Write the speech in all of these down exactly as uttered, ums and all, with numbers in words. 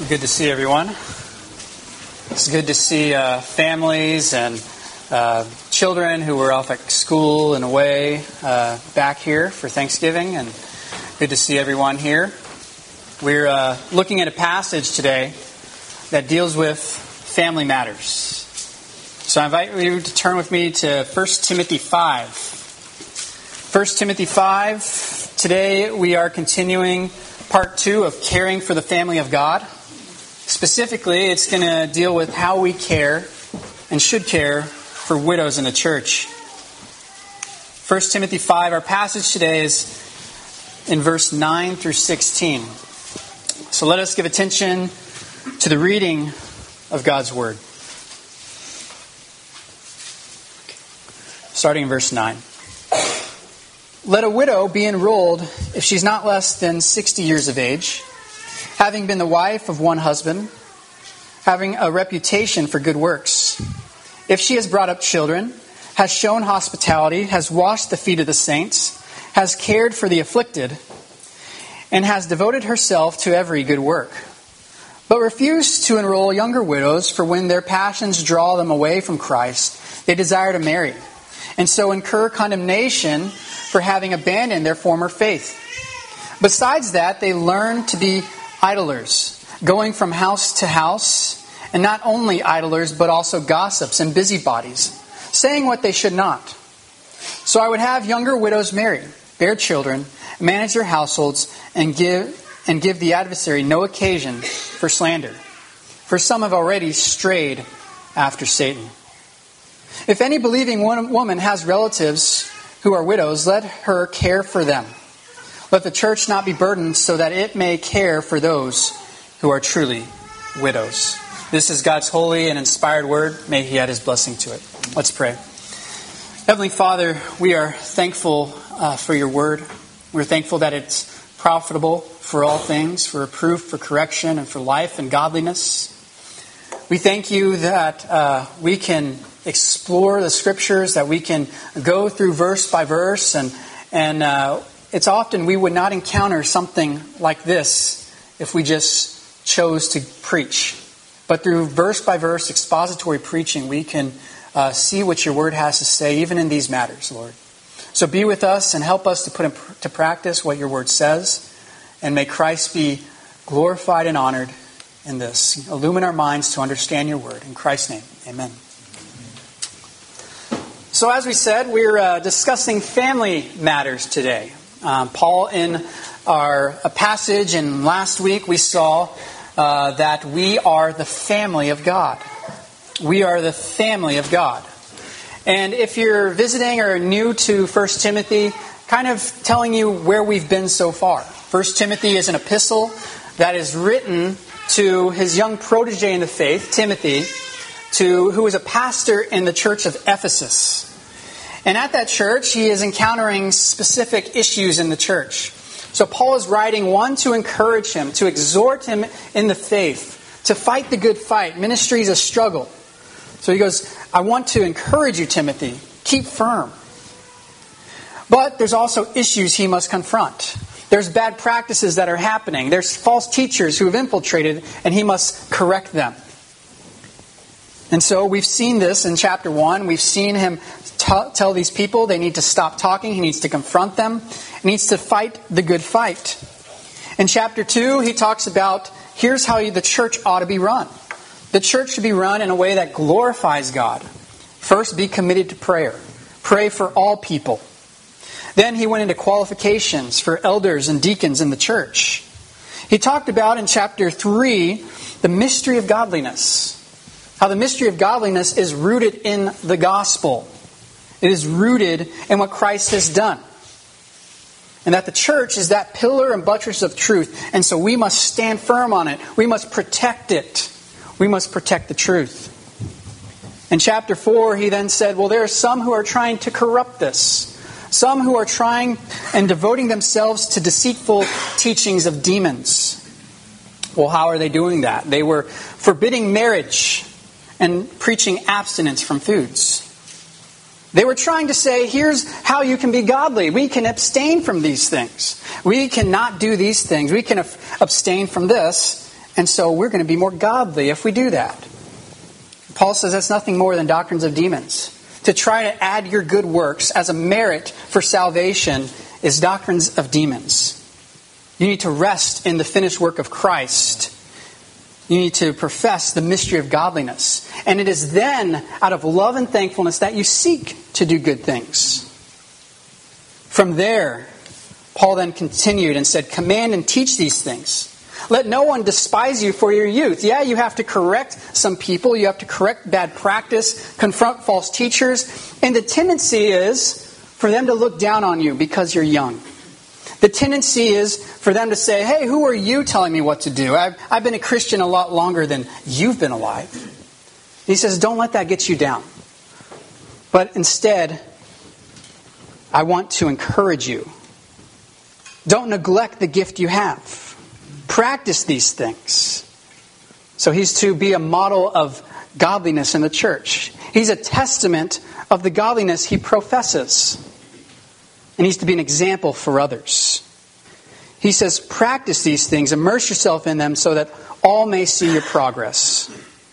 Good to see everyone. It's good to see uh, families and uh, children who were off at school and away uh, back here for Thanksgiving, and good to see everyone here. We're uh, looking at a passage today that deals with family matters. So I invite you to turn with me to First Timothy five. First Timothy five. Today we are continuing part two of caring for the family of God. Specifically, it's going to deal with how we care and should care for widows in the church. First Timothy five, our passage today is in verse nine through sixteen. So let us give attention to the reading of God's Word. Starting in verse nine. Let a widow be enrolled if she's not less than sixty years of age, having been the wife of one husband, having a reputation for good works. If she has brought up children, has shown hospitality, has washed the feet of the saints, has cared for the afflicted, and has devoted herself to every good work. But refuse to enroll younger widows, for when their passions draw them away from Christ, they desire to marry, and so incur condemnation for having abandoned their former faith. Besides that, they learn to be idlers, going from house to house, and not only idlers, but also gossips and busybodies, saying what they should not. So I would have younger widows marry, bear children, manage their households, and give and give the adversary no occasion for slander. For some have already strayed after Satan. If any believing woman has relatives who are widows, let her care for them. Let the church not be burdened, so that it may care for those who are truly widows. This is God's holy and inspired word. May He add His blessing to it. Let's pray. Heavenly Father, we are thankful uh, for your word. We're thankful that it's profitable for all things, for reproof, for correction, and for life and godliness. We thank you that uh, we can explore the scriptures, that we can go through verse by verse, and and uh, it's often we would not encounter something like this if we just chose to preach. But through verse by verse expository preaching, we can uh, see what your word has to say, even in these matters, Lord. So be with us and help us to put into practice what your word says, and may Christ be glorified and honored in this. Illumine our minds to understand your word. In Christ's name, amen. So as we said, we're uh, discussing family matters today. Um, Paul, in our a passage, and last week we saw uh, that we are the family of God. We are the family of God. And if you're visiting or new to First Timothy, kind of telling you where we've been so far. First Timothy is an epistle that is written to his young protege in the faith, Timothy, to who is a pastor in the church of Ephesus. And at that church, he is encountering specific issues in the church. So Paul is writing, one, to encourage him, to exhort him in the faith, to fight the good fight. Ministry is a struggle. So he goes, I want to encourage you, Timothy. Keep firm. But there's also issues he must confront. There's bad practices that are happening. There's false teachers who have infiltrated, and he must correct them. And so we've seen this in chapter one. We've seen him t- tell these people they need to stop talking. He needs to confront them. He needs to fight the good fight. In chapter two, he talks about here's how the church ought to be run. The church should be run in a way that glorifies God. First, be committed to prayer. Pray for all people. Then he went into qualifications for elders and deacons in the church. He talked about in chapter three the mystery of godliness. How the mystery of godliness is rooted in the gospel. It is rooted in what Christ has done. And that the church is that pillar and buttress of truth. And so we must stand firm on it. We must protect it. We must protect the truth. In chapter four, he then said, well, there are some who are trying to corrupt this. Some who are trying and devoting themselves to deceitful teachings of demons. Well, how are they doing that? They were forbidding marriage and preaching abstinence from foods. They were trying to say, here's how you can be godly. We can abstain from these things. We cannot do these things. We can abstain from this. And so we're going to be more godly if we do that. Paul says that's nothing more than doctrines of demons. To try to add your good works as a merit for salvation is doctrines of demons. You need to rest in the finished work of Christ. You need to profess the mystery of godliness. And it is then, out of love and thankfulness, that you seek to do good things. From there, Paul then continued and said, command and teach these things. Let no one despise you for your youth. Yeah, you have to correct some people. You have to correct bad practice, confront false teachers. And the tendency is for them to look down on you because you're young. The tendency is for them to say, hey, who are you telling me what to do? I've, I've been a Christian a lot longer than you've been alive. And he says, don't let that get you down. But instead, I want to encourage you. Don't neglect the gift you have. Practice these things. So he's to be a model of godliness in the church. He's a testament of the godliness he professes. And he's to be an example for others. He says, practice these things, immerse yourself in them so that all may see your progress.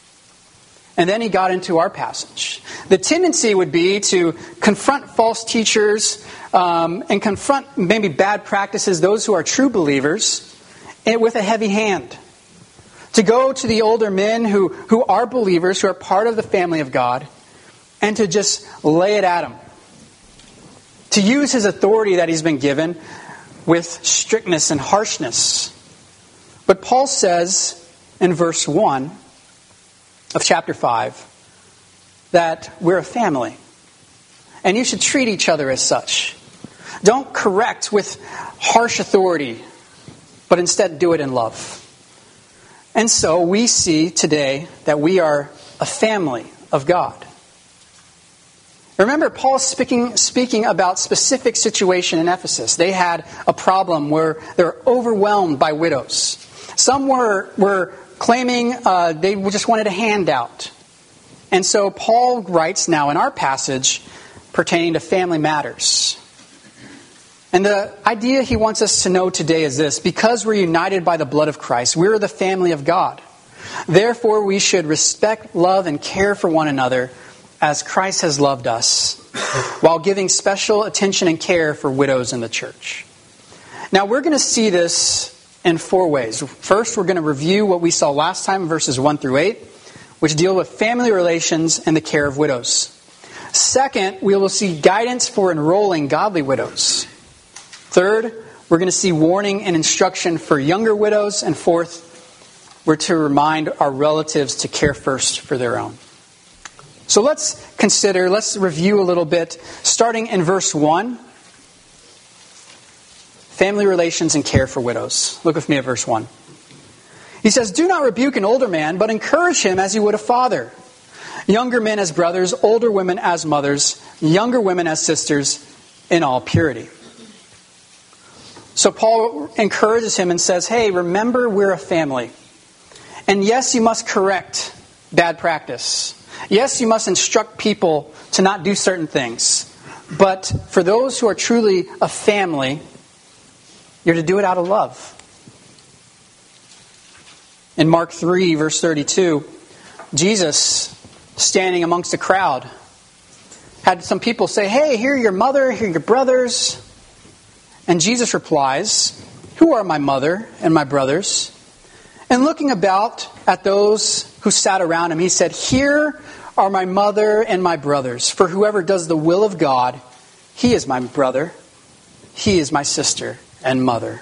And then he got into our passage. The tendency would be to confront false teachers um, and confront maybe bad practices, those who are true believers, and with a heavy hand. To go to the older men who, who are believers, who are part of the family of God, and to just lay it at them. To use his authority that he's been given with strictness and harshness. But Paul says in verse one of chapter five that we're a family. And you should treat each other as such. Don't correct with harsh authority, but instead do it in love. And so we see today that we are a family of God. Remember, Paul's speaking, speaking about specific situation in Ephesus. They had a problem where they were overwhelmed by widows. Some were, were claiming uh, they just wanted a handout. And so Paul writes now in our passage pertaining to family matters. And the idea he wants us to know today is this: because we're united by the blood of Christ, we're the family of God. Therefore, we should respect, love, and care for one another as Christ has loved us, while giving special attention and care for widows in the church. Now, we're going to see this in four ways. First, we're going to review what we saw last time, verses one through eight, which deal with family relations and the care of widows. Second, we will see guidance for enrolling godly widows. Third, we're going to see warning and instruction for younger widows. And fourth, we're to remind our relatives to care first for their own. So let's consider, let's review a little bit, starting in verse one. Family relations and care for widows. Look with me at verse one. He says, do not rebuke an older man, but encourage him as you would a father. Younger men as brothers, older women as mothers, younger women as sisters, in all purity. So Paul encourages him and says, hey, remember we're a family. And yes, you must correct bad practice. Yes, you must instruct people to not do certain things. But for those who are truly a family, you're to do it out of love. In Mark three, verse thirty-two, Jesus, standing amongst the crowd, had some people say, hey, here are your mother, here are your brothers. And Jesus replies, who are my mother and my brothers? And looking about at those who sat around him, he said, here are my mother and my brothers. For whoever does the will of God, he is my brother, he is my sister and mother.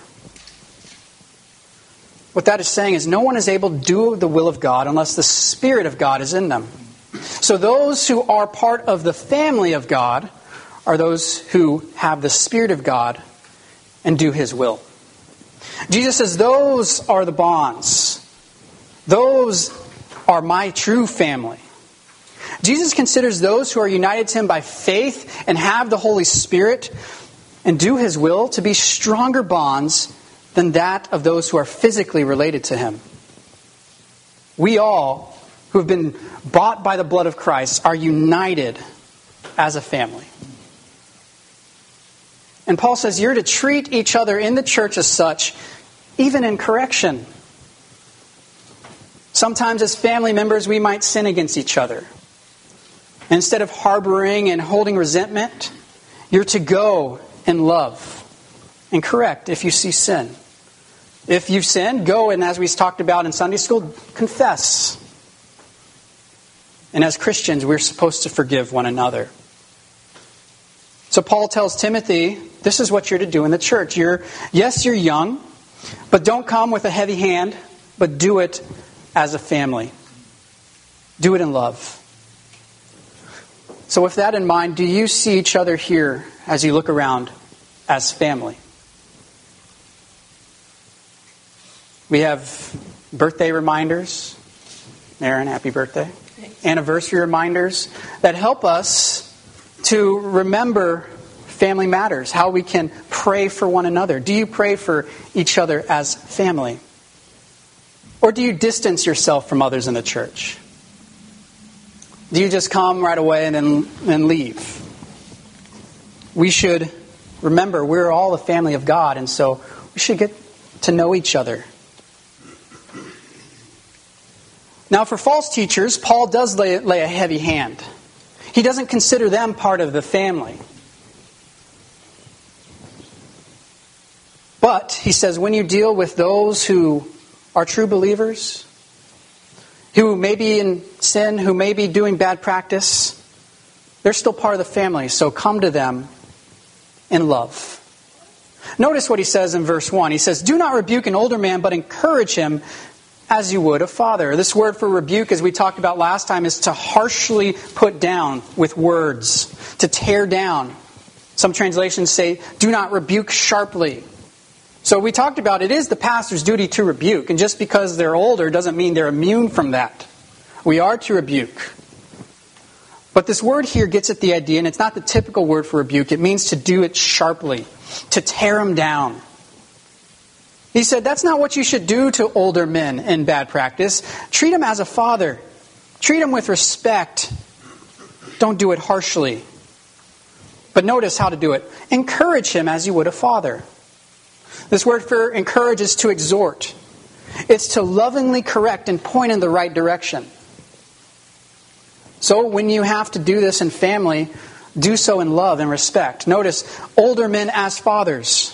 What that is saying is no one is able to do the will of God unless the Spirit of God is in them. So those who are part of the family of God are those who have the Spirit of God and do His will. Jesus says those are the bonds. Those are my true family. Jesus considers those who are united to Him by faith and have the Holy Spirit and do His will to be stronger bonds than that of those who are physically related to Him. We all, who have been bought by the blood of Christ, are united as a family. And Paul says you're to treat each other in the church as such, even in correction. Sometimes as family members, we might sin against each other. Instead of harboring and holding resentment, you're to go in love and correct if you see sin. If you've sinned, go and, as we talked about in Sunday school, confess. And as Christians, we're supposed to forgive one another. So Paul tells Timothy, this is what you're to do in the church. You're, yes, you're young, but don't come with a heavy hand, but do it as a family. Do it in love. So with that in mind, do you see each other here as you look around as family? We have birthday reminders. Aaron, happy birthday. Thanks. Anniversary reminders that help us to remember family matters, how we can pray for one another. Do you pray for each other as family? Or do you distance yourself from others in the church? Do you just come right away and then and leave? We should remember we're all a family of God, and so we should get to know each other. Now, for false teachers, Paul does lay, lay a heavy hand. He doesn't consider them part of the family. But, he says, when you deal with those who are true believers, who may be in sin, who may be doing bad practice, they're still part of the family, so come to them in love. Notice what he says in verse one. He says, do not rebuke an older man, but encourage him as you would a father. This word for rebuke, as we talked about last time, is to harshly put down with words, to tear down. Some translations say, do not rebuke sharply. So we talked about it is the pastor's duty to rebuke, and just because they're older doesn't mean they're immune from that. We are to rebuke. But this word here gets at the idea, and it's not the typical word for rebuke. It means to do it sharply, to tear them down. He said, that's not what you should do to older men in bad practice. Treat them as a father. Treat them with respect. Don't do it harshly. But notice how to do it. Encourage him as you would a father. This word for encourage is to exhort. It's to lovingly correct and point in the right direction. So when you have to do this in family, do so in love and respect. Notice, older men as fathers.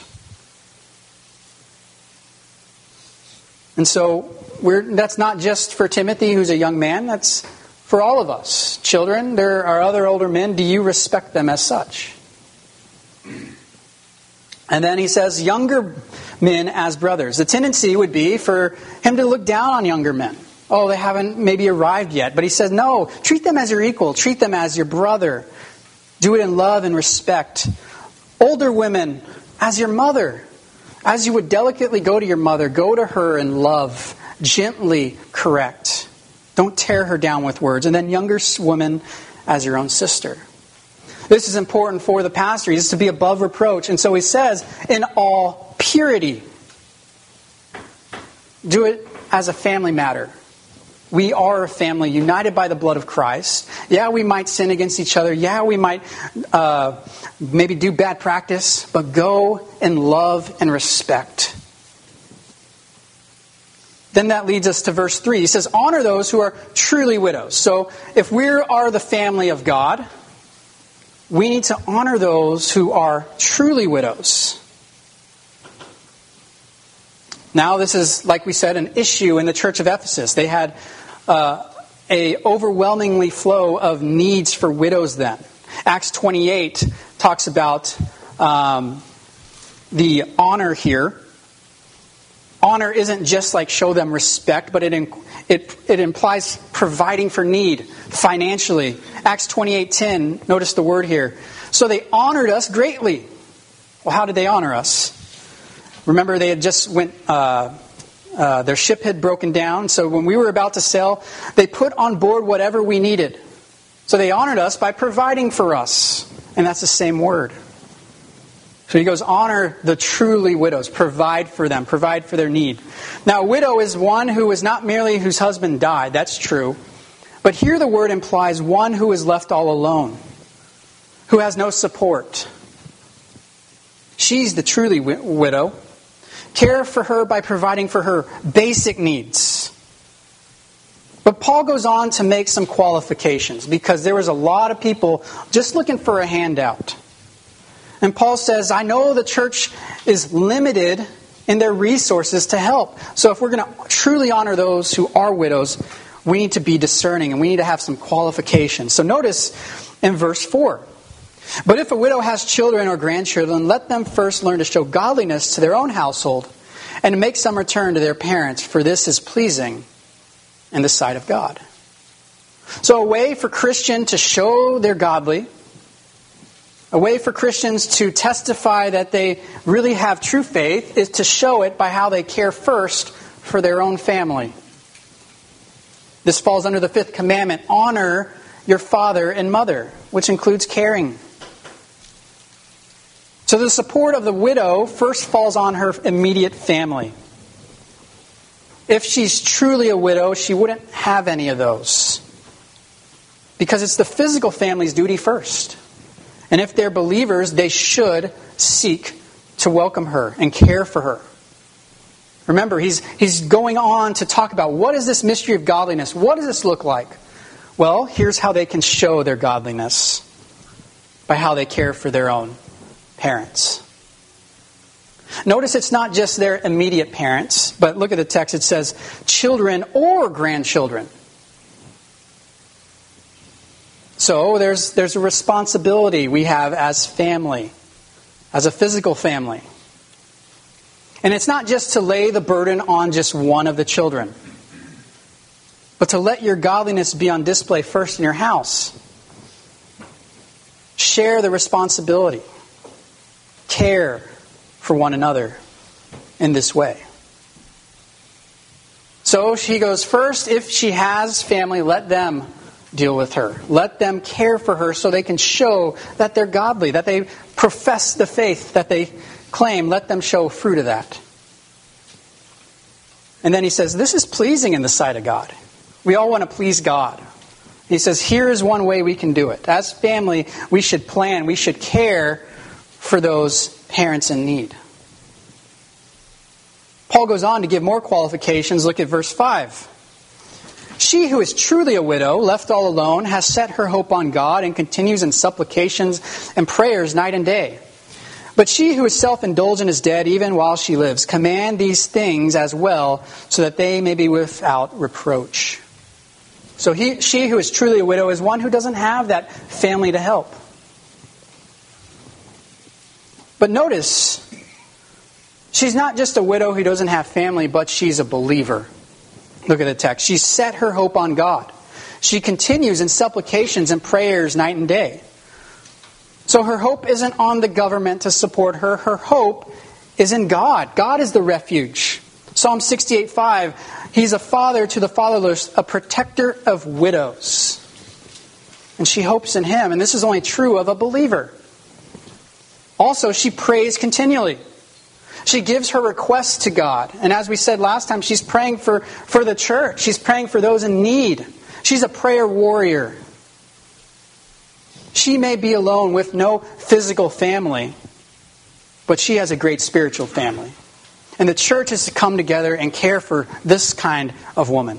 And so we're, that's not just for Timothy, who's a young man. That's for all of us. Children, there are other older men. Do you respect them as such? And then he says, younger men as brothers. The tendency would be for him to look down on younger men. Oh, they haven't maybe arrived yet. But he says, no, treat them as your equal. Treat them as your brother. Do it in love and respect. Older women as your mother. As you would delicately go to your mother, go to her in love. Gently correct. Don't tear her down with words. And then younger women as your own sister. This is important for the pastor. He is to be above reproach. And so he says, in all purity. Do it as a family matter. We are a family united by the blood of Christ. Yeah, we might sin against each other. Yeah, we might uh, maybe do bad practice. But go in love and respect. Then that leads us to verse three. He says, honor those who are truly widows. So if we are the family of God, we need to honor those who are truly widows. Now, this is, like we said, an issue in the church of Ephesus. They had uh, a overwhelmingly flow of needs for widows then. Acts twenty-eight talks about um, the honor here. Honor isn't just like show them respect, but it it it implies providing for need financially. Acts twenty-eight ten, notice the word here. So they honored us greatly. Well, how did they honor us? Remember, they had just went, uh, uh, their ship had broken down. So when we were about to sail, they put on board whatever we needed. So they honored us by providing for us. And that's the same word. So he goes, honor the truly widows. Provide for them. Provide for their need. Now, a widow is one who is not merely whose husband died. That's true. But here the word implies one who is left all alone. Who has no support. She's the truly wi- widow. Care for her by providing for her basic needs. But Paul goes on to make some qualifications because there was a lot of people just looking for a handout. And Paul says, I know the church is limited in their resources to help. So if we're going to truly honor those who are widows, we need to be discerning and we need to have some qualifications. So notice in verse four. But if a widow has children or grandchildren, let them first learn to show godliness to their own household and to make some return to their parents, for this is pleasing in the sight of God. So a way for Christians to show they're godly, a way for Christians to testify that they really have true faith, is to show it by how they care first for their own family. This falls under the fifth commandment, honor your father and mother, which includes caring. So the support of the widow first falls on her immediate family. If she's truly a widow, she wouldn't have any of those. Because it's the physical family's duty first. And if they're believers, they should seek to welcome her and care for her. Remember, he's, he's going on to talk about what is this mystery of godliness? What does this look like? Well, here's how they can show their godliness. By how they care for their own parents. Notice it's not just their immediate parents, but look at the text. It says children or grandchildren. So there's there's a responsibility we have as family, as a physical family. And it's not just to lay the burden on just one of the children, but to let your godliness be on display first in your house. Share the responsibility. Care for one another in this way. So she goes, first, if she has family, let them deal with her. Let them care for her so they can show that they're godly, that they profess the faith that they claim. Let them show fruit of that. And then he says, this is pleasing in the sight of God. We all want to please God. He says, here is one way we can do it. As family, we should plan, we should care for those parents in need. Paul goes on to give more qualifications. Look at verse five. She who is truly a widow, left all alone, has set her hope on God and continues in supplications and prayers night and day. But she who is self-indulgent is dead even while she lives. Command these things as well, so that they may be without reproach. So he, she who is truly a widow is one who doesn't have that family to help. But notice, she's not just a widow who doesn't have family, but she's a believer. Look at the text. She set her hope on God. She continues in supplications and prayers night and day. So her hope isn't on the government to support her. Her hope is in God. God is the refuge. Psalm sixty-eight five, He's a father to the fatherless, a protector of widows. And she hopes in Him. And this is only true of a believer. Also, she prays continually. She gives her requests to God. And as we said last time, she's praying for, for the church. She's praying for those in need. She's a prayer warrior. She may be alone with no physical family, but she has a great spiritual family. And the church is to come together and care for this kind of woman.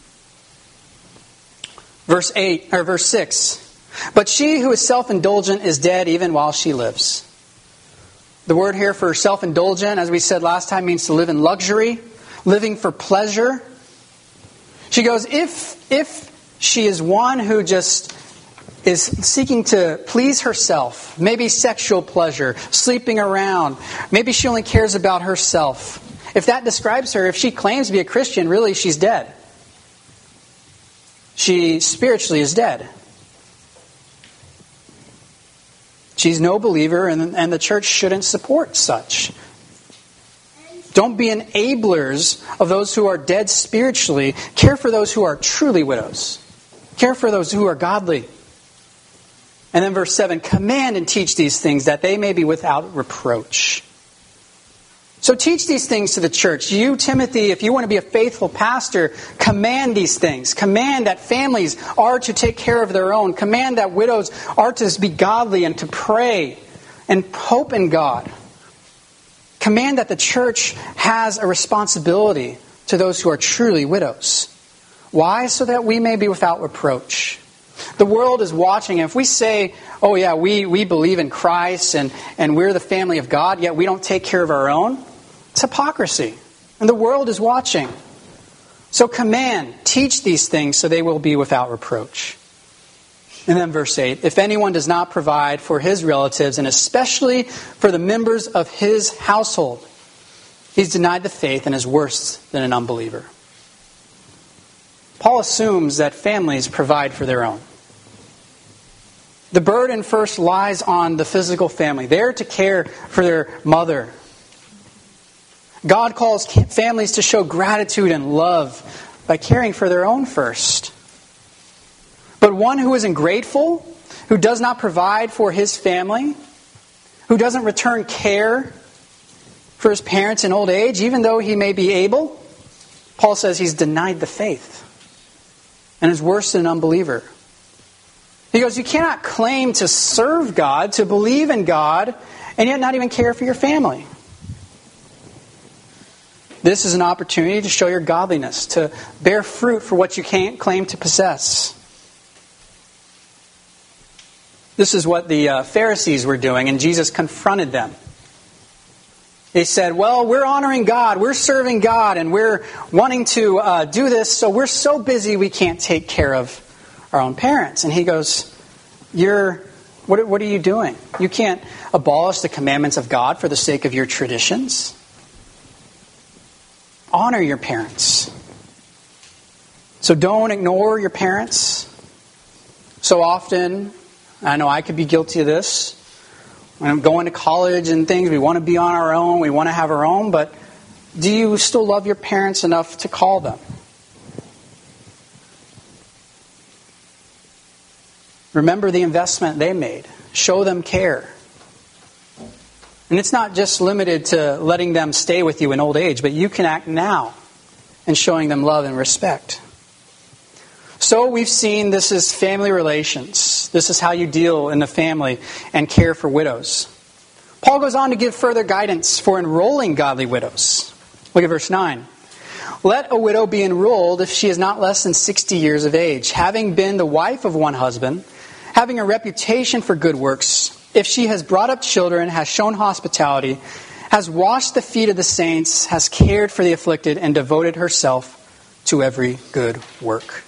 Verse eight or verse six. But she who is self-indulgent is dead even while she lives. The word here for self-indulgent, as we said last time, means to live in luxury, living for pleasure. She goes, if if she is one who just is seeking to please herself, maybe sexual pleasure, sleeping around, maybe she only cares about herself. If that describes her, if she claims to be a Christian, really she's dead. She spiritually is dead. She's no believer, and, and the church shouldn't support such. Don't be enablers of those who are dead spiritually. Care for those who are truly widows. Care for those who are godly. And then verse seven, command and teach these things that they may be without reproach. So teach these things to the church. You, Timothy, if you want to be a faithful pastor, command these things. Command that families are to take care of their own. Command that widows are to be godly and to pray and hope in God. Command that the church has a responsibility to those who are truly widows. Why? So that we may be without reproach. The world is watching, and if we say, oh yeah, we, we believe in Christ and, and we're the family of God, yet we don't take care of our own, it's hypocrisy. And the world is watching. So command, teach these things so they will be without reproach. And then verse eight, if anyone does not provide for his relatives, and especially for the members of his household, he's denied the faith and is worse than an unbeliever. Paul assumes that families provide for their own. The burden first lies on the physical family. They're to care for their mother. God calls families to show gratitude and love by caring for their own first. But one who is ungrateful, who does not provide for his family, who doesn't return care for his parents in old age, even though he may be able, Paul says he's denied the faith and is worse than an unbeliever. He goes, you cannot claim to serve God, to believe in God, and yet not even care for your family. This is an opportunity to show your godliness, to bear fruit for what you can't claim to possess. This is what the uh, Pharisees were doing, and Jesus confronted them. They said, well, we're honoring God, we're serving God, and we're wanting to uh, do this, so we're so busy we can't take care of our own parents. And he goes, You're what, what are you doing? You can't abolish the commandments of God for the sake of your traditions. Honor your parents. So don't ignore your parents. So often, I know I could be guilty of this. When I'm going to college and things, we want to be on our own, we want to have our own, but do you still love your parents enough to call them? Remember the investment they made. Show them care. And it's not just limited to letting them stay with you in old age, but you can act now in showing them love and respect. So we've seen this is family relations. This is how you deal in the family and care for widows. Paul goes on to give further guidance for enrolling godly widows. Look at verse nine. Let a widow be enrolled if she is not less than sixty years of age, having been the wife of one husband, having a reputation for good works, if she has brought up children, has shown hospitality, has washed the feet of the saints, has cared for the afflicted, and devoted herself to every good work.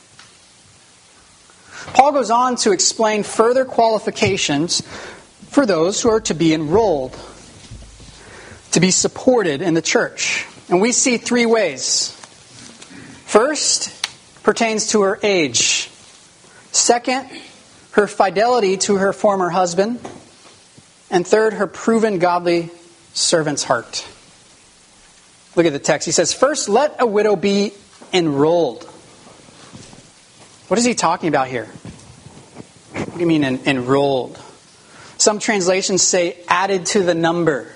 Paul goes on to explain further qualifications for those who are to be enrolled, to be supported in the church. And we see three ways. First, pertains to her age. Second, her fidelity to her former husband. And third, her proven godly servant's heart. Look at the text. He says, first, let a widow be enrolled. What is he talking about here? What do you mean en- enrolled? Some translations say added to the number.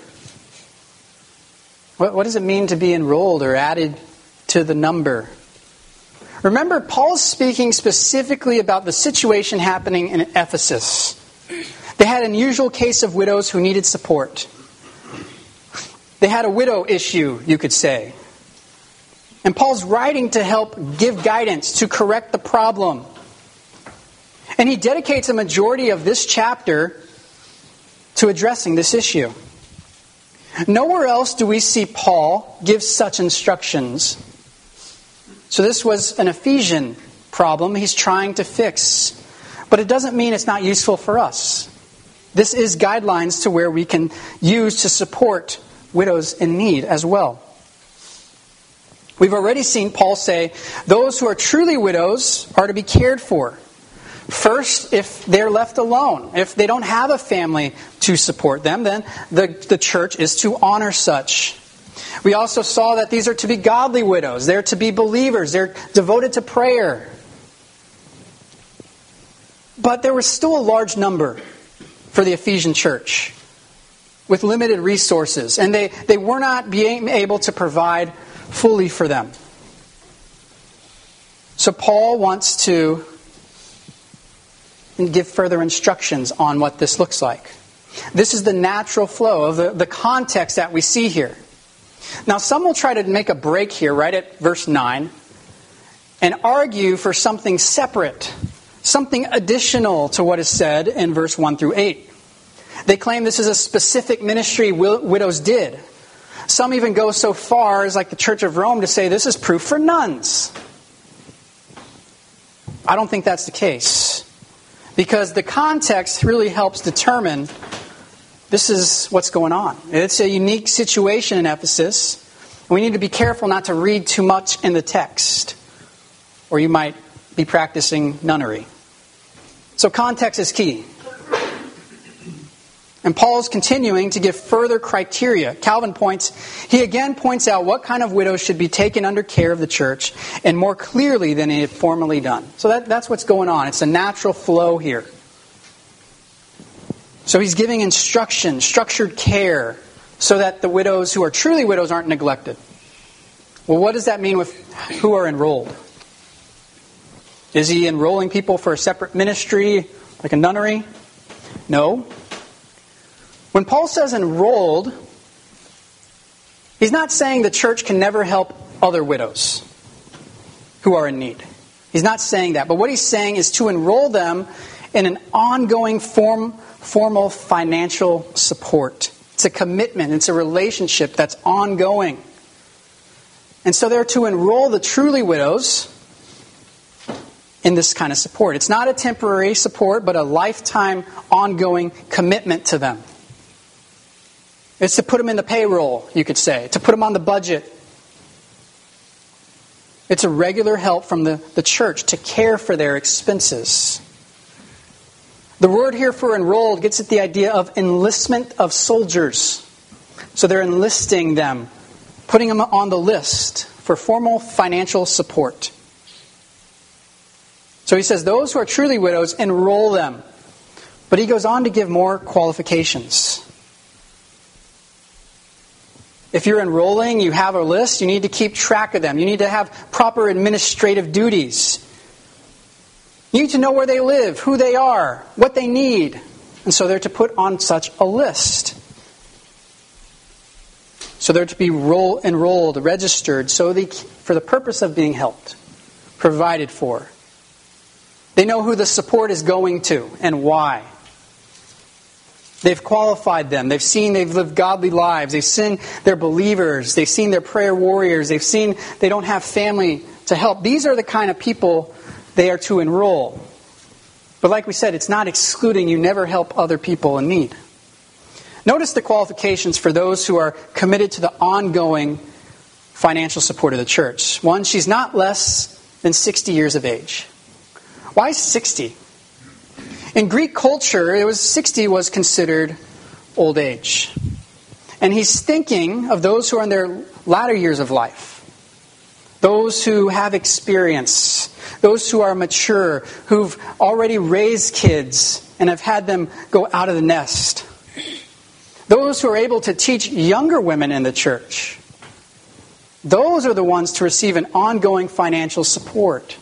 What, what does it mean to be enrolled or added to the number? Remember, Paul's speaking specifically about the situation happening in Ephesus. They had an unusual case of widows who needed support. They had a widow issue, you could say. And Paul's writing to help give guidance, to correct the problem. And he dedicates a majority of this chapter to addressing this issue. Nowhere else do we see Paul give such instructions. So this was an Ephesian problem he's trying to fix. But it doesn't mean it's not useful for us. This is guidelines to where we can use to support widows in need as well. We've already seen Paul say, those who are truly widows are to be cared for. First, if they're left alone, if they don't have a family to support them, then the, the church is to honor such. We also saw that these are to be godly widows. They're to be believers. They're devoted to prayer. But there was still a large number for the Ephesian church with limited resources, and they, they were not being able to provide fully for them. So Paul wants to give further instructions on what this looks like. This is the natural flow of the, the context that we see here. Now some will try to make a break here right at verse nine and argue for something separate, something additional to what is said in verse one through eight. They claim this is a specific ministry widows did. Some even go so far as like the Church of Rome to say this is proof for nuns. I don't think that's the case. Because the context really helps determine this is what's going on. It's a unique situation in Ephesus. We need to be careful not to read too much in the text, or you might be practicing nunnery. So context is key. And Paul's continuing to give further criteria. Calvin points, he again points out what kind of widows should be taken under care of the church, and more clearly than he had formerly done. So that, that's what's going on. It's a natural flow here. So he's giving instruction, structured care, so that the widows who are truly widows aren't neglected. Well, what does that mean with who are enrolled? Is he enrolling people for a separate ministry, like a nunnery? No. When Paul says enrolled, he's not saying the church can never help other widows who are in need. He's not saying that. But what he's saying is to enroll them in an ongoing form, formal financial support. It's a commitment. It's a relationship that's ongoing. And so they're to enroll the truly widows in this kind of support. It's not a temporary support, but a lifetime, ongoing commitment to them. It's to put them in the payroll, you could say. To put them on the budget. It's a regular help from the, the church to care for their expenses. The word here for enrolled gets at the idea of enlistment of soldiers. So they're enlisting them, putting them on the list for formal financial support. So he says those who are truly widows, enroll them. But he goes on to give more qualifications. If you're enrolling, you have a list, you need to keep track of them. You need to have proper administrative duties. You need to know where they live, who they are, what they need. And so they're to put on such a list. So they're to be roll, enrolled, registered, so they, for the purpose of being helped, provided for. They know who the support is going to and why. They've qualified them. They've seen they've lived godly lives. They've seen they're believers. They've seen they're prayer warriors. They've seen they don't have family to help. These are the kind of people they are to enroll. But like we said, it's not excluding you never help other people in need. Notice the qualifications for those who are committed to the ongoing financial support of the church. One, she's not less than sixty years of age. Why sixty? In Greek culture, it was sixty was considered old age. And he's thinking of those who are in their latter years of life. Those who have experience. Those who are mature. Who've already raised kids and have had them go out of the nest. Those who are able to teach younger women in the church. Those are the ones to receive an ongoing financial support.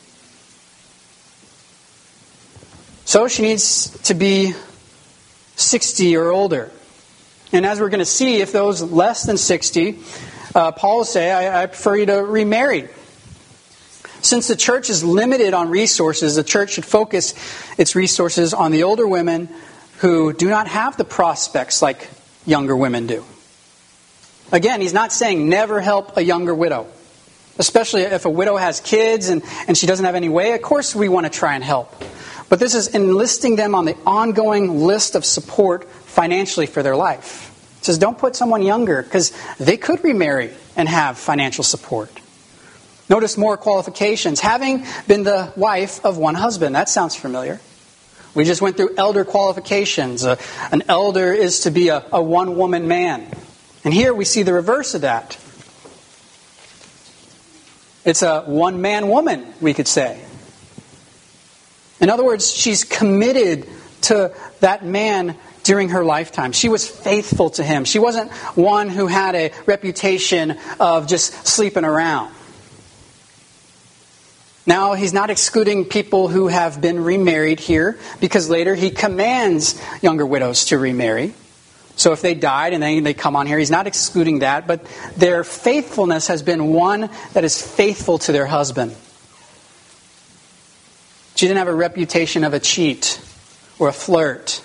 So she needs to be sixty or older. And as we're going to see, if those less than sixty, uh, Paul will say, I, I prefer you to remarry. Since the church is limited on resources, the church should focus its resources on the older women who do not have the prospects like younger women do. Again, he's not saying never help a younger widow. Especially if a widow has kids and, and she doesn't have any way. Of course we want to try and help. But this is enlisting them on the ongoing list of support financially for their life. It says don't put someone younger because they could remarry and have financial support. Notice more qualifications. Having been the wife of one husband. That sounds familiar. We just went through elder qualifications. Uh, an elder is to be a, a one-woman man. And here we see the reverse of that. It's a one-man woman, we could say. In other words, she's committed to that man during her lifetime. She was faithful to him. She wasn't one who had a reputation of just sleeping around. Now, he's not excluding people who have been remarried here, because later he commands younger widows to remarry. So if they died and then they come on here, he's not excluding that, but their faithfulness has been one that is faithful to their husband. She didn't have a reputation of a cheat or a flirt.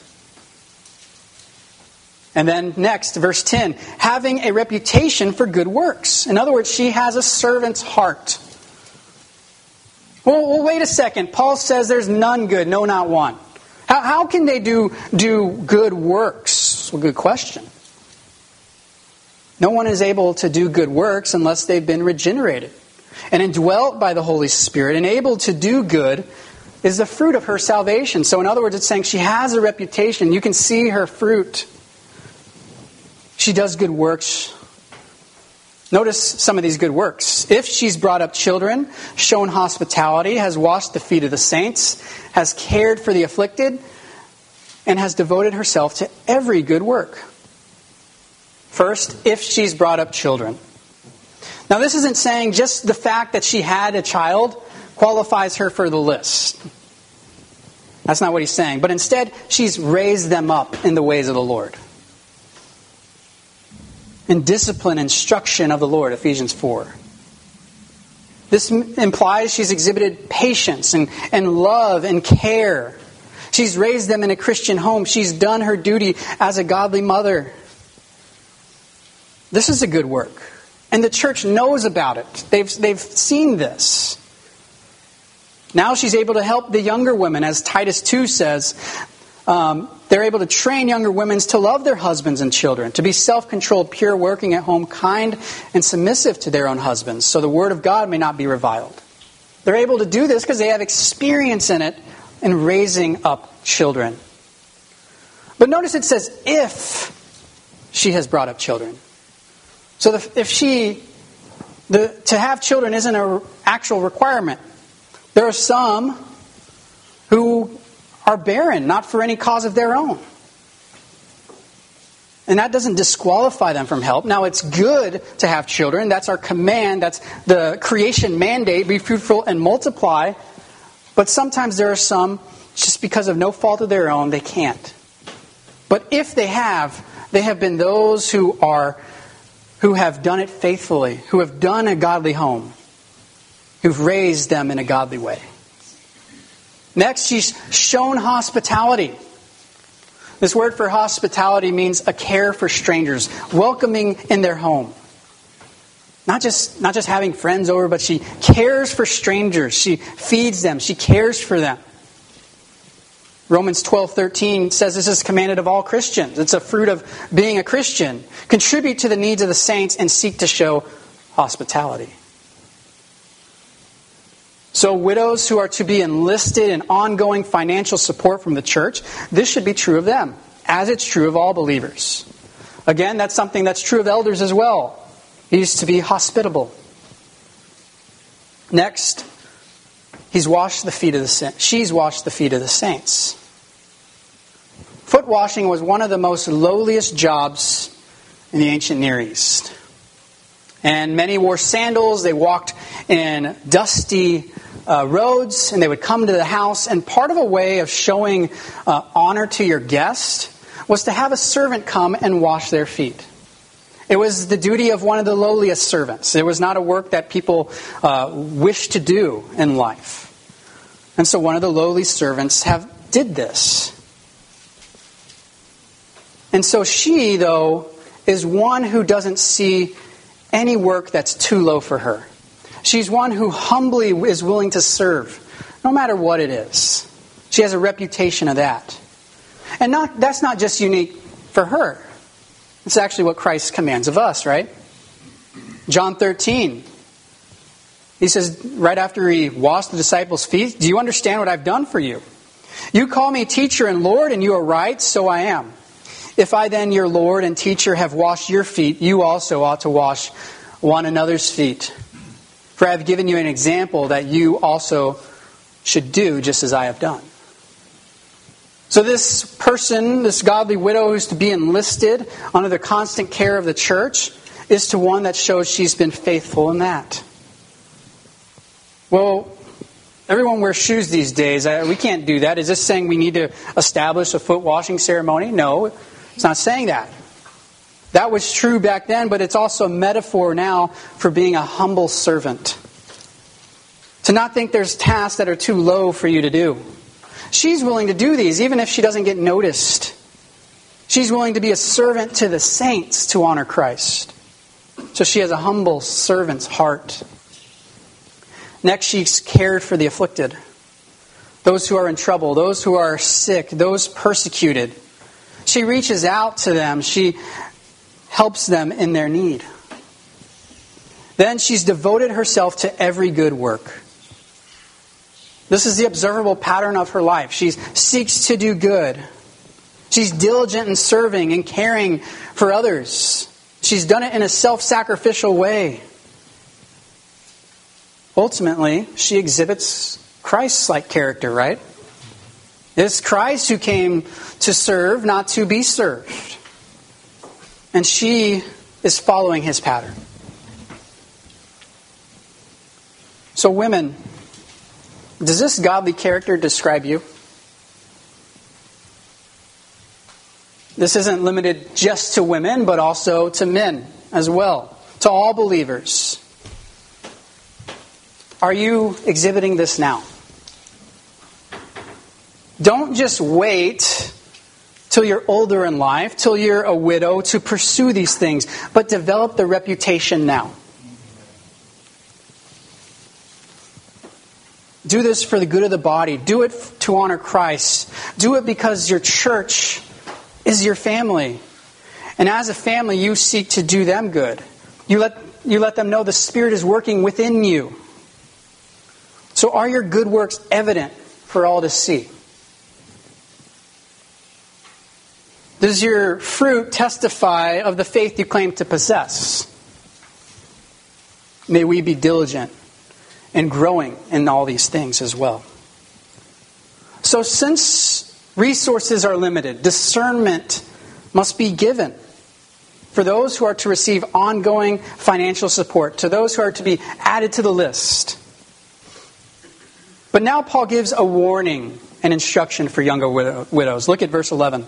And then next, verse ten, having a reputation for good works. In other words, she has a servant's heart. Well, well wait a second. Paul says there's none good, no, not one. How, how can they do, do good works? Well, good question. No one is able to do good works unless they've been regenerated and indwelt by the Holy Spirit and able to do good is the fruit of her salvation. So in other words, it's saying she has a reputation. You can see her fruit. She does good works. Notice some of these good works. If she's brought up children, shown hospitality, has washed the feet of the saints, has cared for the afflicted, and has devoted herself to every good work. First, if she's brought up children. Now this isn't saying just the fact that she had a child qualifies her for the list. That's not what he's saying. But instead, she's raised them up in the ways of the Lord. In discipline, instruction of the Lord, Ephesians four. This implies she's exhibited patience and, and love and care. She's raised them in a Christian home. She's done her duty as a godly mother. This is a good work. And the church knows about it. They've, they've seen this. Now she's able to help the younger women, as Titus two says. Um, they're able to train younger women to love their husbands and children, to be self-controlled, pure, working at home, kind, and submissive to their own husbands, so the word of God may not be reviled. They're able to do this because they have experience in it in raising up children. But notice it says, if she has brought up children. So the, if she, the, to have children isn't an actual requirement. There are some who are barren, not for any cause of their own. And that doesn't disqualify them from help. Now, it's good to have children. That's our command. That's the creation mandate. Be fruitful and multiply. But sometimes there are some, just because of no fault of their own, they can't. But if they have, they have been those who are, who have done it faithfully, who have done a godly home, who've raised them in a godly way. Next, she's shown hospitality. This word for hospitality means a care for strangers, welcoming in their home. Not just, not just having friends over, but she cares for strangers. She feeds them. She cares for them. Romans twelve thirteen says this is commanded of all Christians. It's a fruit of being a Christian. Contribute to the needs of the saints and seek to show hospitality. So widows who are to be enlisted in ongoing financial support from the church, this should be true of them, as it's true of all believers. Again, that's something that's true of elders as well. He's to be hospitable. Next, he's washed the feet of the saints. She's washed the feet of the saints. Foot washing was one of the most lowliest jobs in the ancient Near East. And many wore sandals. They walked in dusty uh, roads, and they would come to the house. And part of a way of showing uh, honor to your guest was to have a servant come and wash their feet. It was the duty of one of the lowliest servants. It was not a work that people uh, wished to do in life. And so one of the lowly servants have did this. And so she, though, is one who doesn't see any work that's too low for her. She's one who humbly is willing to serve, no matter what it is. She has a reputation of that. And not that's not just unique for her. It's actually what Christ commands of us, right? John thirteen. He says, right after he washed the disciples' feet, do you understand what I've done for you? You call me teacher and Lord, and you are right, so I am. If I then, your Lord and teacher, have washed your feet, you also ought to wash one another's feet. For I have given you an example that you also should do just as I have done. So this person, this godly widow who's to be enlisted under the constant care of the church, is to one that shows she's been faithful in that. Well, everyone wears shoes these days. We can't do that. Is this saying we need to establish a foot washing ceremony? No, it's not saying that. That was true back then, but it's also a metaphor now for being a humble servant. To not think there's tasks that are too low for you to do. She's willing to do these even if she doesn't get noticed. She's willing to be a servant to the saints to honor Christ. So she has a humble servant's heart. Next, she's cared for the afflicted. Those who are in trouble, those who are sick, those persecuted. She reaches out to them. She helps them in their need. Then she's devoted herself to every good work. This is the observable pattern of her life. She seeks to do good. She's diligent in serving and caring for others. She's done it in a self-sacrificial way. Ultimately, she exhibits Christ-like character, right? It's Christ who came to serve, not to be served. And she is following his pattern. So women, does this godly character describe you? This isn't limited just to women, but also to men as well. To all believers. Are you exhibiting this now? Don't just wait till you're older in life, till you're a widow, to pursue these things, but develop the reputation now. Do this for the good of the body. Do it to honor Christ. Do it because your church is your family. And as a family, you seek to do them good. You let, you let them know the Spirit is working within you. So are your good works evident for all to see? Does your fruit testify of the faith you claim to possess? May we be diligent and growing in all these things as well. So since resources are limited, discernment must be given for those who are to receive ongoing financial support, to those who are to be added to the list. But now Paul gives a warning and instruction for younger widows. Look at verse eleven.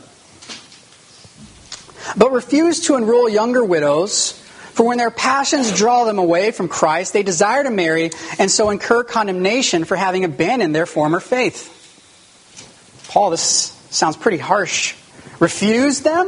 But refuse to enroll younger widows, for when their passions draw them away from Christ, they desire to marry and so incur condemnation for having abandoned their former faith. Paul, this sounds pretty harsh. Refuse them?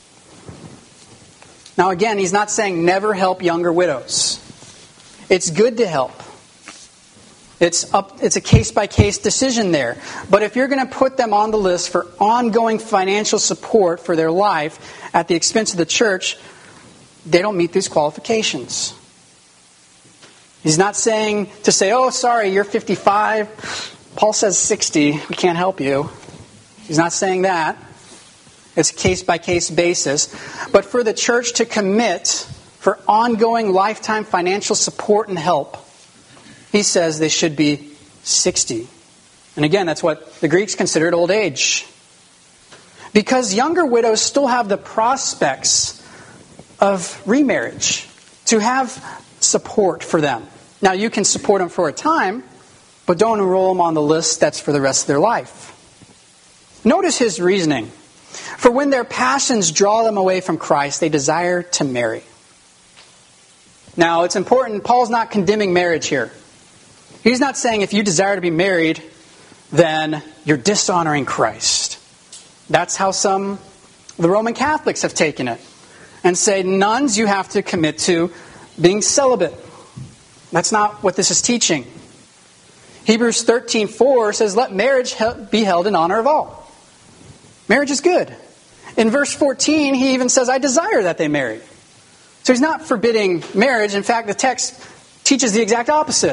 Now again, he's not saying never help younger widows. It's good to help. It's up, it's a case-by-case decision there. But if you're going to put them on the list for ongoing financial support for their life at the expense of the church, they don't meet these qualifications. He's not saying to say, oh, sorry, you're fifty-five. Paul says sixty. We can't help you. He's not saying that. It's a case-by-case basis. But for the church to commit for ongoing lifetime financial support and help, he says they should be sixty. And again, that's what the Greeks considered old age. Because younger widows still have the prospects of remarriage, to have support for them. Now, you can support them for a time, but don't enroll them on the list that's for the rest of their life. Notice his reasoning. For when their passions draw them away from Christ, they desire to marry. Now, it's important, Paul's not condemning marriage here. He's not saying if you desire to be married, then you're dishonoring Christ. That's how some of the Roman Catholics have taken it. And say, nuns, you have to commit to being celibate. That's not what this is teaching. Hebrews thirteen four says, let marriage be held in honor of all. Marriage is good. In verse fourteen, he even says, I desire that they marry. So he's not forbidding marriage. In fact, the text teaches the exact opposite.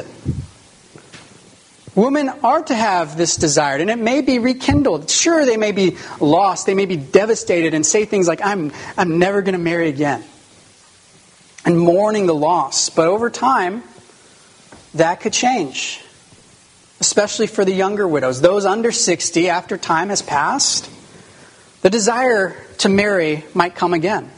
Women are to have this desired, and it may be rekindled. Sure, they may be lost, they may be devastated and say things like, I'm, I'm never going to marry again. And mourning the loss. But over time, that could change. Especially for the younger widows. Those under sixty, after time has passed, the desire to marry might come again.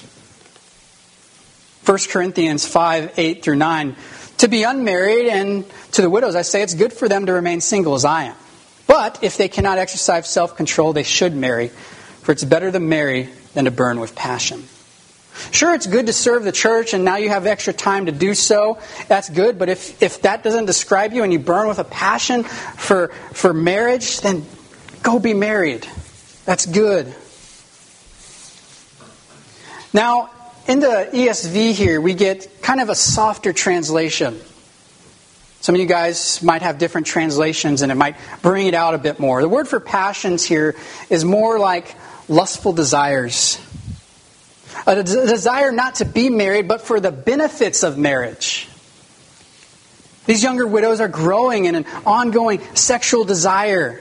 First Corinthians five, eight through nine. To be unmarried, and to the widows I say it's good for them to remain single as I am. But if they cannot exercise self-control, they should marry, for it's better to marry than to burn with passion. Sure, it's good to serve the church, and now you have extra time to do so. That's good, but if, if that doesn't describe you and you burn with a passion for, for marriage, then go be married. That's good. Now, in the E S V here, we get kind of a softer translation. Some of you guys might have different translations, and it might bring it out a bit more. The word for passions here is more like lustful desires. A desire not to be married, but for the benefits of marriage. These younger widows are growing in an ongoing sexual desire.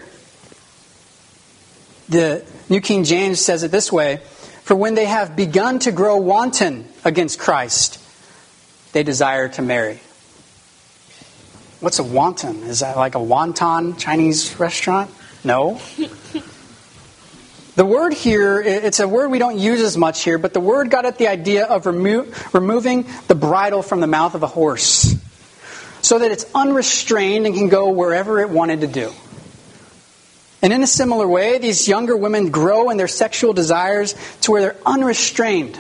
The New King James says it this way: for when they have begun to grow wanton against Christ, they desire to marry. What's a wanton? Is that like a wonton Chinese restaurant? No. The word here, it's a word we don't use as much here, but the word got at the idea of remo- removing the bridle from the mouth of a horse so that it's unrestrained and can go wherever it wanted to do. And in a similar way, these younger women grow in their sexual desires to where they're unrestrained.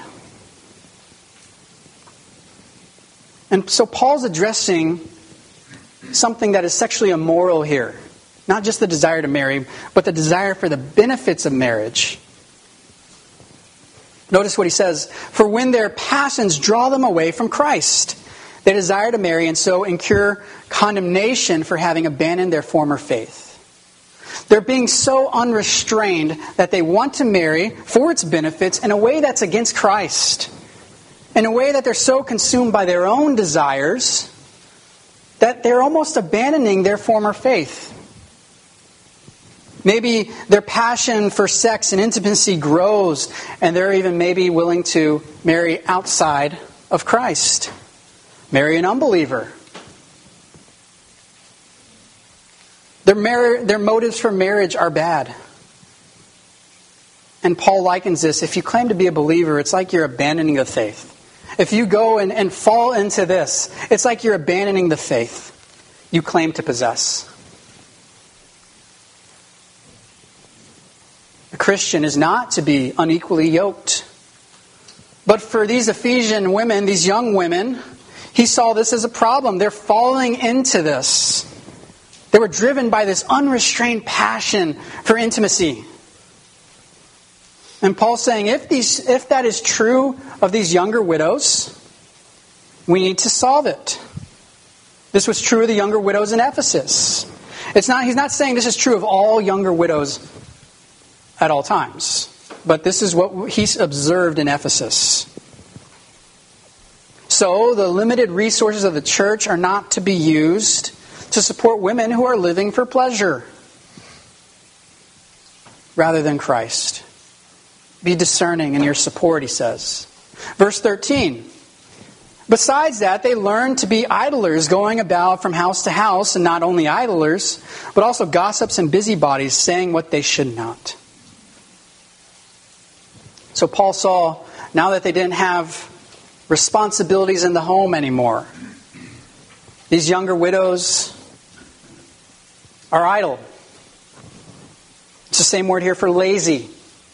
And so Paul's addressing something that is sexually immoral here. Not just the desire to marry, but the desire for the benefits of marriage. Notice what he says: for when their passions draw them away from Christ, they desire to marry and so incur condemnation for having abandoned their former faith. They're being so unrestrained that they want to marry for its benefits in a way that's against Christ. In a way that they're so consumed by their own desires that they're almost abandoning their former faith. Maybe their passion for sex and intimacy grows, and they're even maybe willing to marry outside of Christ. Marry an unbeliever. Their, mar- their motives for marriage are bad. And Paul likens this: if you claim to be a believer, it's like you're abandoning the faith. If you go and, and fall into this, it's like you're abandoning the faith you claim to possess. A Christian is not to be unequally yoked. But for these Ephesian women, these young women, he saw this as a problem. They're falling into this. They were driven by this unrestrained passion for intimacy. And Paul's saying, if these, if that is true of these younger widows, we need to solve it. This was true of the younger widows in Ephesus. It's not, he's not saying this is true of all younger widows at all times. But this is what he's observed in Ephesus. So, the limited resources of the church are not to be used to support women who are living for pleasure rather than Christ. Be discerning in your support, he says. Verse thirteen. Besides that, they learn to be idlers, going about from house to house, and not only idlers, but also gossips and busybodies, saying what they should not. So Paul saw, now that they didn't have responsibilities in the home anymore, these younger widows are idle. It's the same word here for lazy.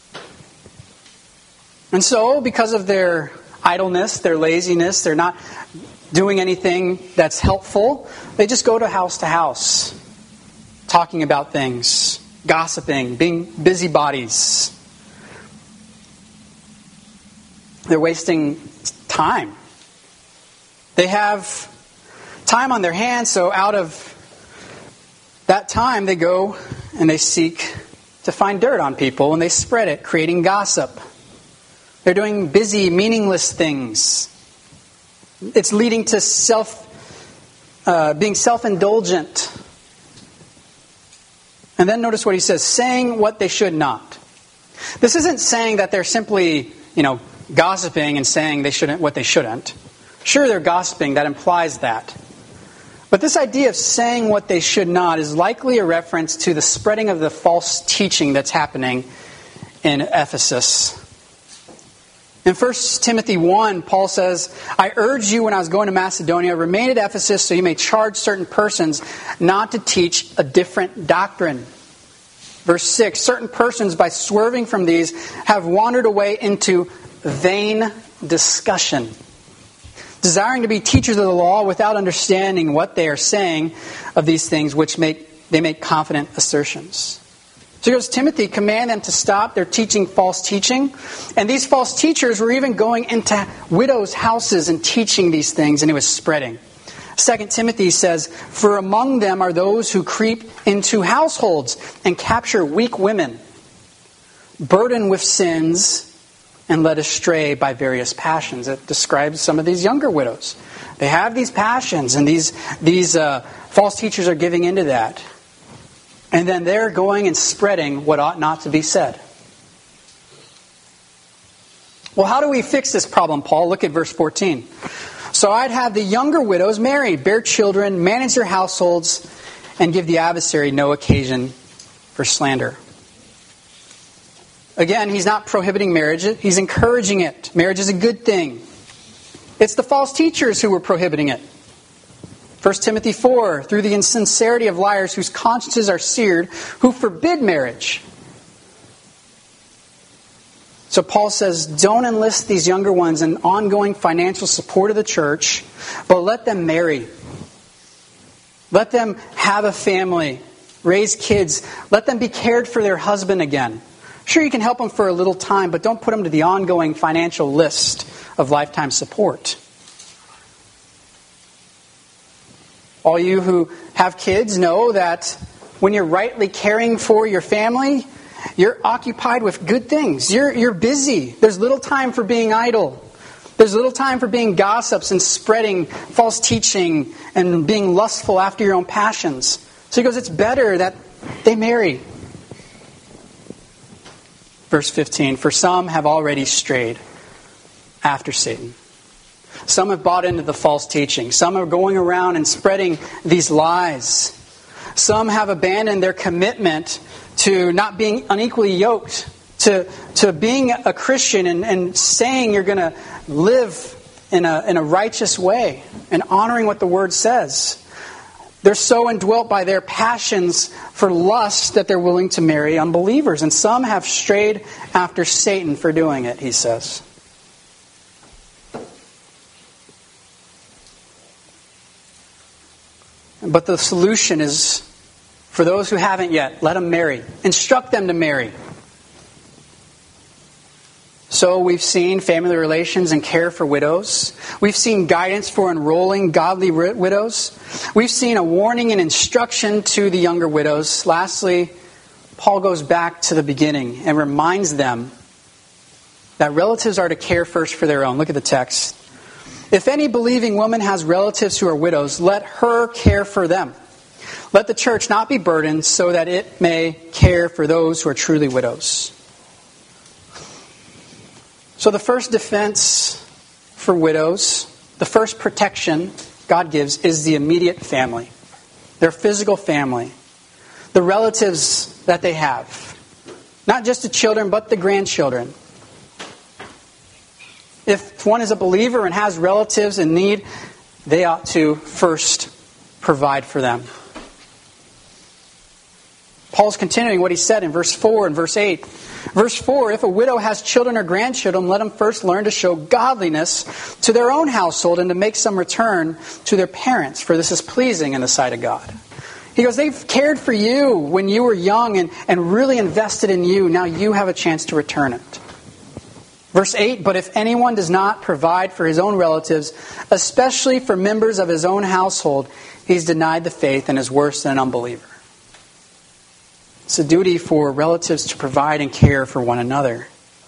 And so, because of their idleness, their laziness, they're not doing anything that's helpful, they just go to house to house, talking about things, gossiping, being busybodies. They're wasting time. They have time on their hands, so out of that time they go and they seek to find dirt on people and they spread it, creating gossip. They're doing busy, meaningless things. It's leading to self, uh, being self-indulgent. And then notice what he says, saying what they should not. This isn't saying that they're simply, you know, gossiping and saying they shouldn't what they shouldn't. Sure, they're gossiping. That implies that. But this idea of saying what they should not is likely a reference to the spreading of the false teaching that's happening in Ephesus. In First Timothy one, Paul says, I urge you when I was going to Macedonia, remain at Ephesus so you may charge certain persons not to teach a different doctrine. Verse six, certain persons by swerving from these have wandered away into vain discussion. Desiring to be teachers of the law without understanding what they are saying of these things, which make they make confident assertions. So he goes, Timothy, command them to stop their teaching false teaching. And these false teachers were even going into widows' houses and teaching these things, and it was spreading. Second Timothy says, for among them are those who creep into households and capture weak women, burdened with sins, and led astray by various passions. It describes some of these younger widows. They have these passions, and these, these uh, false teachers are giving into that. And then they're going and spreading what ought not to be said. Well, how do we fix this problem, Paul? Look at verse fourteen. So I'd have the younger widows marry, bear children, manage their households, and give the adversary no occasion for slander. Again, he's not prohibiting marriage. He's encouraging it. Marriage is a good thing. It's the false teachers who were prohibiting it. First Timothy four, through the insincerity of liars whose consciences are seared, who forbid marriage. So Paul says, don't enlist these younger ones in ongoing financial support of the church, but let them marry. Let them have a family, raise kids. Let them be cared for their husband again. Sure, you can help them for a little time, but don't put them to the ongoing financial list of lifetime support. All you who have kids know that when you're rightly caring for your family, you're occupied with good things. You're, you're busy. There's little time for being idle. There's little time for being gossips and spreading false teaching and being lustful after your own passions. So he goes, it's better that they marry. Verse fifteen, for some have already strayed after Satan. Some have bought into the false teaching. Some are going around and spreading these lies. Some have abandoned their commitment to not being unequally yoked, to, to being a Christian and, and saying you're going to live in a, in a righteous way and honoring what the Word says. They're so indwelt by their passions for lust that they're willing to marry unbelievers. And some have strayed after Satan for doing it, he says. But the solution is, for those who haven't yet, let them marry. Instruct them to marry. So we've seen family relations and care for widows. We've seen guidance for enrolling godly widows. We've seen a warning and instruction to the younger widows. Lastly, Paul goes back to the beginning and reminds them that relatives are to care first for their own. Look at the text. If any believing woman has relatives who are widows, let her care for them. Let the church not be burdened, so that it may care for those who are truly widows. So the first defense for widows, the first protection God gives, is the immediate family. Their physical family. The relatives that they have. Not just the children, but the grandchildren. If one is a believer and has relatives in need, they ought to first provide for them. Paul's continuing what he said in verse four and verse eight. Verse four, if a widow has children or grandchildren, let them first learn to show godliness to their own household and to make some return to their parents, for this is pleasing in the sight of God. He goes, they've cared for you when you were young and, and really invested in you. Now you have a chance to return it. Verse eight, but if anyone does not provide for his own relatives, especially for members of his own household, he's denied the faith and is worse than an unbeliever. It's a duty for relatives to provide and care for one another.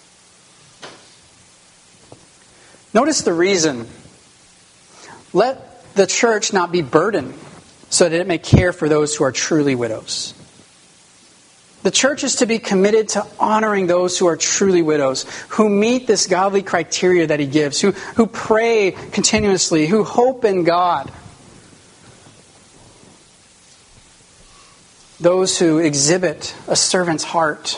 Notice the reason. Let the church not be burdened, so that it may care for those who are truly widows. The church is to be committed to honoring those who are truly widows, who meet this godly criteria that he gives, who, who pray continuously, who hope in God. Those who exhibit a servant's heart.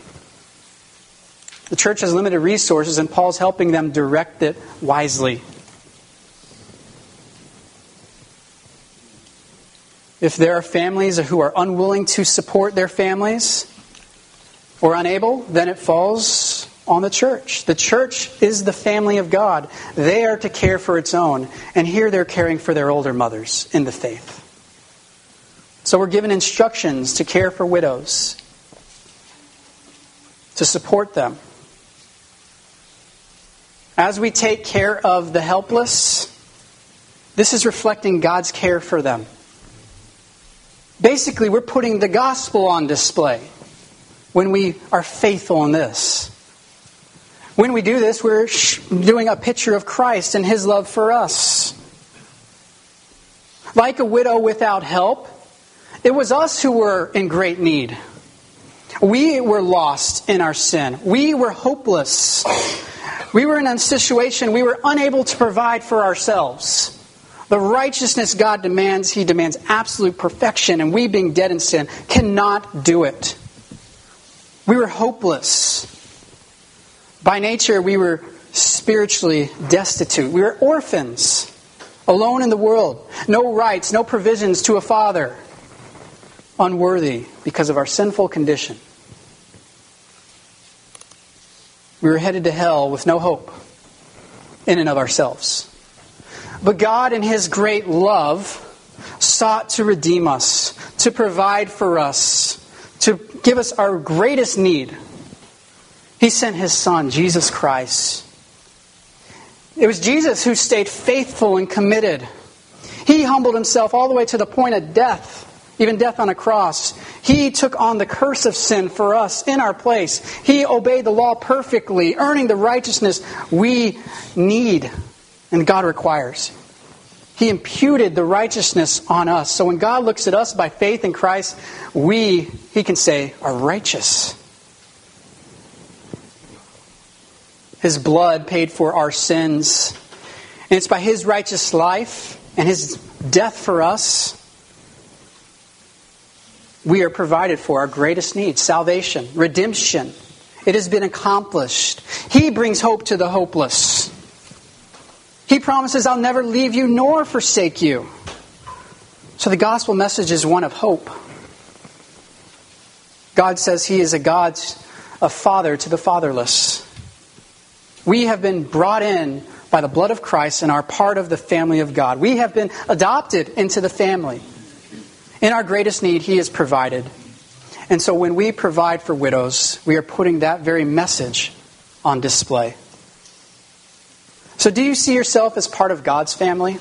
The church has limited resources, and Paul's helping them direct it wisely. If there are families who are unwilling to support their families or unable, then it falls on the church. The church is the family of God. They are to care for its own. And here they're caring for their older mothers in the faith. So we're given instructions to care for widows, to support them. As we take care of the helpless, this is reflecting God's care for them. Basically, we're putting the gospel on display when we are faithful in this. When we do this, we're doing a picture of Christ and His love for us. Like a widow without help, it was us who were in great need. We were lost in our sin. We were hopeless. We were in a situation we were unable to provide for ourselves. The righteousness God demands, He demands absolute perfection, and we, being dead in sin, cannot do it. We were hopeless. By nature, we were spiritually destitute. We were orphans, alone in the world. No rights, no provisions to a father. Unworthy because of our sinful condition. We were headed to hell with no hope in and of ourselves. But God, in His great love, sought to redeem us, to provide for us, to give us our greatest need. He sent His Son, Jesus Christ. It was Jesus who stayed faithful and committed. He humbled Himself all the way to the point of death, even death on a cross. He took on the curse of sin for us in our place. He obeyed the law perfectly, earning the righteousness we need and God requires. He imputed the righteousness on us. So when God looks at us by faith in Christ, we, He can say, are righteous. His blood paid for our sins. And it's by His righteous life and His death for us, we are provided for our greatest need, salvation, redemption. It has been accomplished. He brings hope to the hopeless. He promises, I'll never leave you nor forsake you. So the gospel message is one of hope. God says He is a God, a father to the fatherless. We have been brought in by the blood of Christ and are part of the family of God. We have been adopted into the family. In our greatest need, He has provided. And so when we provide for widows, we are putting that very message on display. So do you see yourself as part of God's family?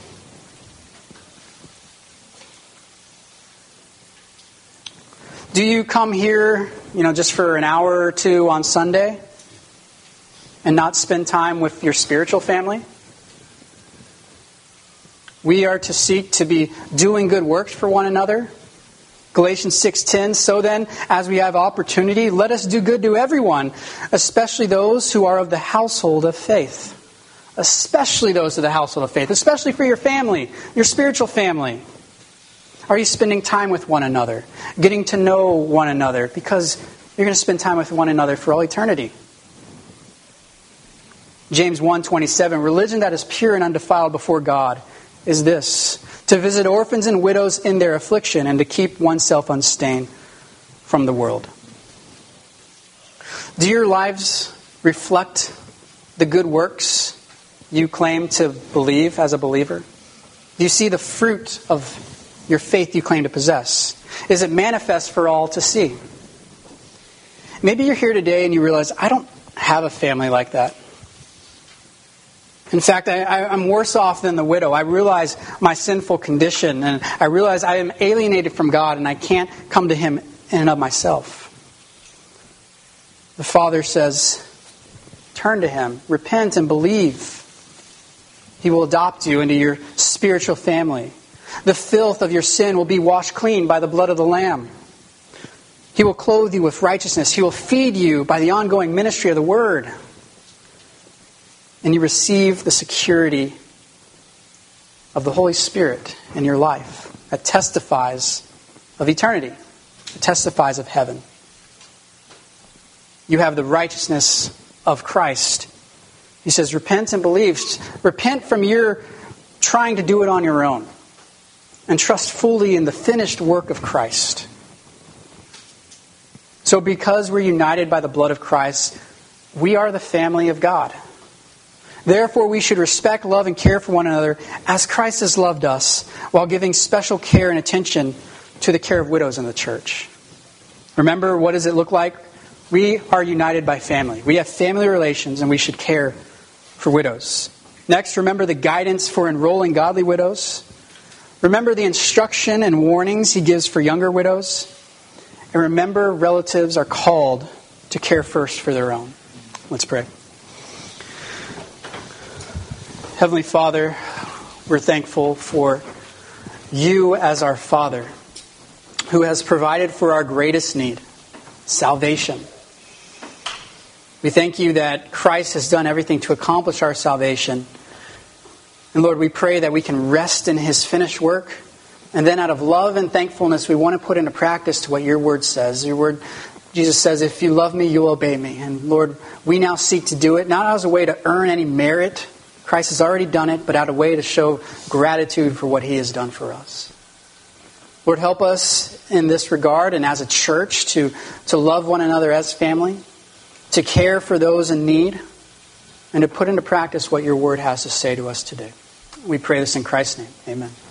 Do you come here, you know, just for an hour or two on Sunday and not spend time with your spiritual family? We are to seek to be doing good works for one another. Galatians six ten, so then, as we have opportunity, let us do good to everyone, especially those who are of the household of faith. Especially those of the household of faith. Especially for your family, your spiritual family. Are you spending time with one another? Getting to know one another? Because you're going to spend time with one another for all eternity. James one twenty-seven, religion that is pure and undefiled before God is this, to visit orphans and widows in their affliction and to keep oneself unstained from the world. Do your lives reflect the good works you claim to believe as a believer? Do you see the fruit of your faith you claim to possess? Is it manifest for all to see? Maybe you're here today and you realize, I don't have a family like that. In fact, I, I, I'm worse off than the widow. I realize my sinful condition, and I realize I am alienated from God, and I can't come to Him in and of myself. The Father says, turn to Him, repent and believe. He will adopt you into your spiritual family. The filth of your sin will be washed clean by the blood of the Lamb. He will clothe you with righteousness. He will feed you by the ongoing ministry of the Word. And you receive the security of the Holy Spirit in your life that testifies of eternity, that testifies of heaven. You have the righteousness of Christ. He says, repent and believe. Repent from your trying to do it on your own. And trust fully in the finished work of Christ. So because we're united by the blood of Christ, we are the family of God. Therefore, we should respect, love, and care for one another as Christ has loved us, while giving special care and attention to the care of widows in the church. Remember, what does it look like? We are united by family. We have family relations, and we should care for widows. Next, remember the guidance for enrolling godly widows. Remember the instruction and warnings he gives for younger widows. And remember, relatives are called to care first for their own. Let's pray. Heavenly Father, we're thankful for you as our Father, who has provided for our greatest need, salvation. We thank you that Christ has done everything to accomplish our salvation. And Lord, we pray that we can rest in his finished work. And then out of love and thankfulness, we want to put into practice to what your word says. Your word, Jesus says, if you love me, you'll obey me. And Lord, we now seek to do it, not as a way to earn any merit. Christ has already done it, but out of a way to show gratitude for what he has done for us. Lord, help us in this regard and as a church to, to love one another as family, to care for those in need, and to put into practice what your word has to say to us today. We pray this in Christ's name. Amen.